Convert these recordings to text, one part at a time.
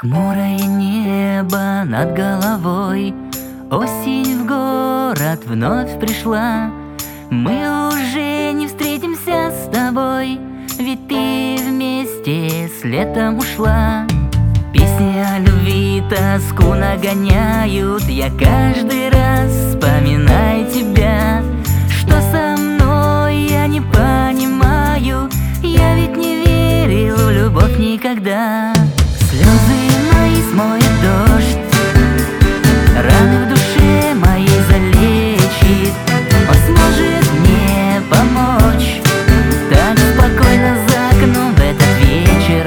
Хмурое небо над головой, осень в город вновь пришла. Мы уже не встретимся с тобой, ведь ты вместе с летом ушла. Песни о любви тоску нагоняют, я каждый раз вспоминаю тебя. Что со мной, я не понимаю, я ведь не верил в любовь никогда. Слезы мои смоет дождь, раны в душе моей залечит. Он сможет мне помочь так спокойно за окном в этот вечер.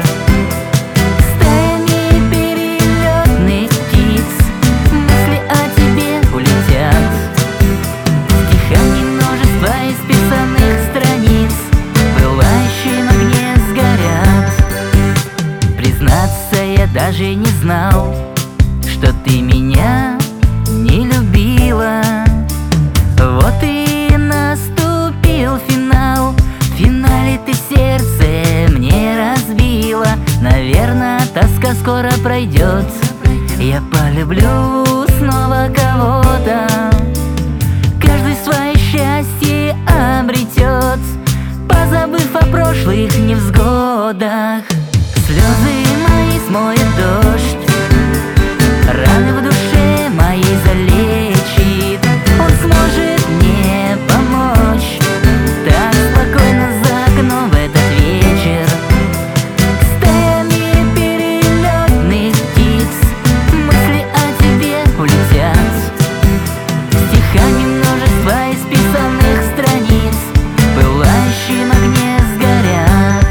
Стаями перелетных птиц мысли о тебе улетят. Стихами множество исписанных страниц пылающие в огне сгорят. Признаться, я даже не знал, что ты меня не любила. Вот и наступил финал. В финале ты сердце мне разбила. Наверное, тоска скоро пройдет, я полюблю снова кого-то. Каждый свое счастье обретет, позабыв о прошлых невзгодах. Слезы мои смоет дождь, раны в душе моей залечит. Он сможет мне помочь так спокойно за окном в этот вечер. Стаями перелетных птиц мысли о тебе улетят. Стихами множество исписанных страниц пылающим огне сгорят.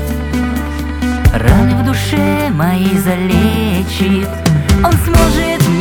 Раны в душе моей залечит. Он сможет